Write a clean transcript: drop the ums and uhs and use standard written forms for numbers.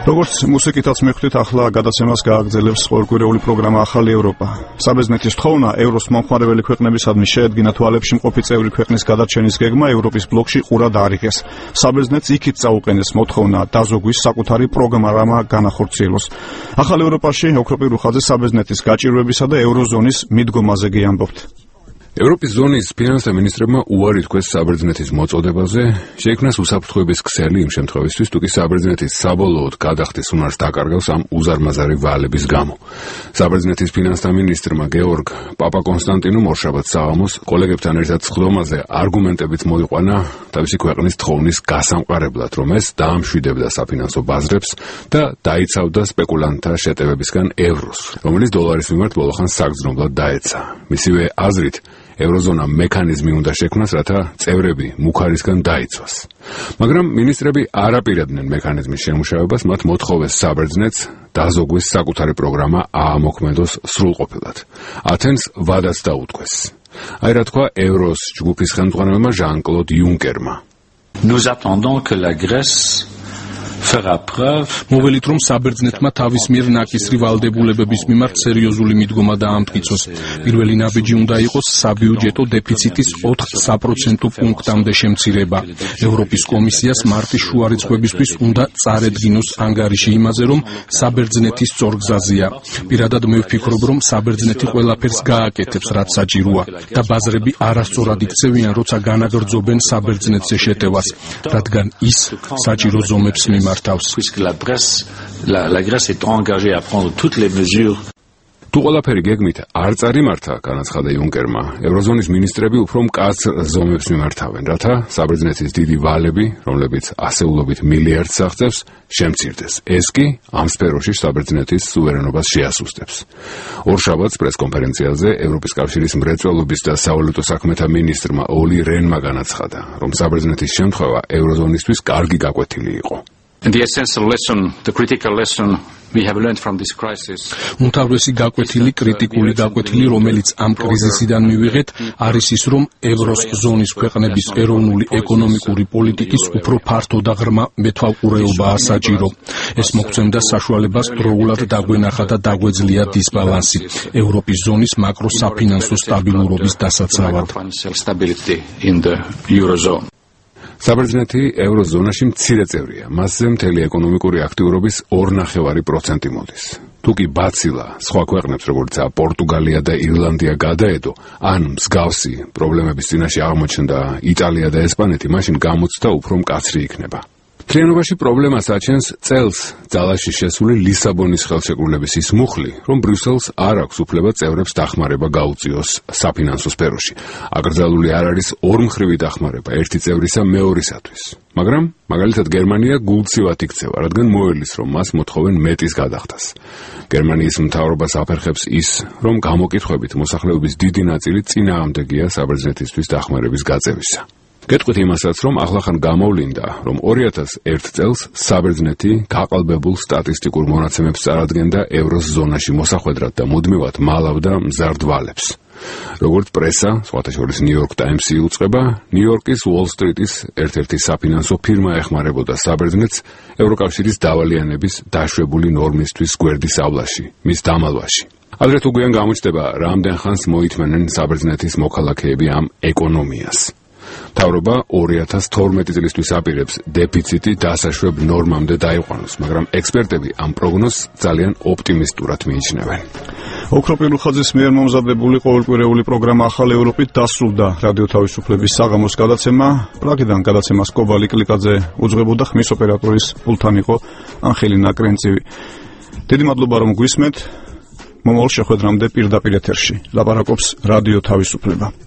როგორც მუსიკითაც მივხვდით, ახლა გადაცემას გააგრძელებს ყოველკვირეული პროგრამა ახალი ევროპა. საბერძნეთის თხოვნა ევროს მომხმარებელი ქვეყნებისადმი შეედგინა თვალებში მყოფი წევრი ქვეყნის გადარჩენის გეგმა ევროპის ბლოკში ყურად აარიგეს. საბერძნეთს იქით წაუყენეს მოთხოვნა დაზოგვის საკუთარი პროგრამა განახორციელოს. ახალ ევროპაში ოქროპირ უხაძე საბერძნეთის გაჭირვებისა და ევროზონის მიდგომაზე გიამბობთ. ევროპის ზონის ფინანსთა მინისტრებმა უარი თქვეს საბერძნეთის მოწოდებაზე, შეიქმნას უსაფრთხოების ქსელი იმ შემთხვევისთვის, თუ კი საბერძნეთის საბოლოოდ გადახდის უნარს დაკარგავს ამ უზარმაზარი ვალების გამო. საბერძნეთის ფინანსთა მინისტრმა გეორგ პაპაკონსტანტინუმ ორშაბათს საღამოს კოლეგებთან ერთად სხდომაზე არგუმენტებით მოიყვანა თავისი ქვეყნის თხოვნის გასამყარებლად, რომ ეს დაამშვიდებდა საფინანსო ბაზრებს და დაიცავდა სპეკულანტთა შეტევებისგან ევროს, რომელიც დოლარის მიმართ ბოლოხანს საგრძნობლად დაეცა. მისივე აზრით, ევროზონა მექანიზმი უნდა შექმნას, რათა წევრები მუქარისგან დაიცვას. მაგრამ მინისტრები არ აპირებდნენ მექანიზმის შემუშავებას, მათ მოთხოვეს საბერძნეთს დაზოგვის საკუთარი პროგრამა აამოქმედოს სრულყოფილად. ათენს ვადაც დაუთქვეს. აი რა თქვა ევროს ჯგუფის ხელმძღვანელმა ჟან-კლოდ იუნკერმა. Nous attendons que la Grèce fera preuve. მოველით რომ საბერძნეთმა თავის მიერ ნაკისრი ვალდებულებების მიმართ სერიოზული მიდგომა დაამტკიცოს. პირველი ნაბიჯი უნდა იყოს საბიუჯეტო დეფიციტის 4% პუნქტამდე შემცირება. ევროპის კომისიას მარტის შუა რიცხვებისთვის უნდა წარედგინოს ანგარიში იმაზე, რომ საბერძნეთი სწორგზაზია. პირადად მე ვფიქრობ, რომ საბერძნეთი ყველაფერს გააკეთებს, რაც საჭიროა და ბაზრები არასწორად იქცევიან, როცა განაგრძობენ საბერძნეთზე შეტევას, რადგან ის საჭირო ზომებს მიმართავს. Puisque la Grèce est engagée à prendre toutes les mesures. თუ ყველაფერი გეგმით არ წარიმართა, განაცხადა იუნკერმა, ევროზონის მინისტრები უფრო მკაცრ ზომებს მიმართავენ, რათა საბერძნეთის დიდი ვალები, რომლებიც ასეულობით მილიარდს აღწევს, შემცირდეს. ეს კი ამ სფეროში საბერძნეთის სუვერენობას შეასუსტებს. ორშაბათს პრესკონფერენციაზე ევროპის კავშირის მრეწველობის და სავალუტო საქმეთა მინისტრმა ოლი რენმა განაცხადა, რომ საბერძნეთის შემთხვევა ევროზონისთვის კარგი გაკვეთილი იყო. And the essential lesson, the critical lesson we have learned from this crisis. უმთავრესი გაკვეთილი, კრიტიკული გაკვეთილი, რომელიც ამ კრიზისიდან მივიღეთ, არის ის, რომ ევროს ზონის ქვეყნების ეროვნული ეკონომიკური პოლიტიკის უფრო ფართო და ღრმა მეთვალყურეობაა საჭირო. ეს მოგცემდა საშუალებას დროულად დაგვენახა და დაგვეძლია დისბალანსი ევროპის ზონის მაკროსაფინანსო სტაბილურობის დასაცავად. საბერძნეთი ევროზონაში მცირე წევრია, მასზე მთელი ეკონომიკური აქტიურობის 2.5% მოდის. თუ კი ბაცილა სხვა ქვეყნებს, როგორიცაა პორტუგალია და ირლანდია გადაედო, ან მსგავსი პრობლემების წინაშე აღმოჩნდა იტალია და ესპანეთი, მაშინ გამოცდა უფრო მკაცრი იქნება. მთლიანობაში პრობლემას აჩენს წელს ძალაში შესული ლისაბონის ხელშეკრულების ის მუხლი, რომ ბრიუსელს არ აქვს უფლება წევრებს დახმარება გაუწიოს საფინანსო სფეროში. აკრძალული არ არის ორმხრივი დახმარება ერთი წევრისა მეორისათვის. მაგრამ, მაგალითად, გერმანია გულწივად იქცევა, რადგან მოელის, რომ მას მოთხოვენ მეტის გადახდას. გერმანიის მთავრობას აფერხებს ის, რომ გამოკითხვებით მოსახლეობის დიდი ნაწილი წინააღმდეგია საბერძნეთისთვის დახმარების გაწევისა. გეტყვით იმასაც, რომ ახლახან გამოვლინდა, რომ 2001 წელს საბერძნეთი გაყალბებულ სტატისტიკურ მონაცემებს წარადგენდა ევროს ზონაში მოსახვედრად და მუდმივად მალავდა მზარდ ვალებს. როგორც პრესა, სხვათა შორის New York Times იუწყება, ნიუ-იორკის Wall Street-ის ერთ-ერთი საფინანსო ფირმა ეხმარებოდა საბერძნეთს ევროკავშირის დავალიანების დაშვებული ნორმისთვის გვერდის ავლაში, მის დამალვაში. ადრე თუ გვიან გამოჩნდება, რამდენ ხანს მოითმენენ საბერძნეთის მოქალაქეები ამ ეკონომიას. მთავრობა 2012 წლისთვის აპირებს დეფიციტი დასაშვებ ნორმამდე დაიყვანოს, მაგრამ ექსპერტები ამ პროგნოზს ძალიან ოპტიმისტურად მიიჩნევენ. ოქროპირ უხაძის მიერ მომზადებული ყოველკვირეული პროგრამა ახალი ევროპით დასრულდა. რადიო თავისუფლების საღამოს გადაცემა. პრაგიდან გადაცემას კობალი კლიკაძე უძღვებოდა, ხმის ოპერატორის პულტთან იყო ანხელინა კრენცივი. დიდი მადლობა, რომ გვისმენთ. მომავალ შეხვედრამდე პირდაპირ ეთერში ლაპარაკობს რადიო თავისუფლება.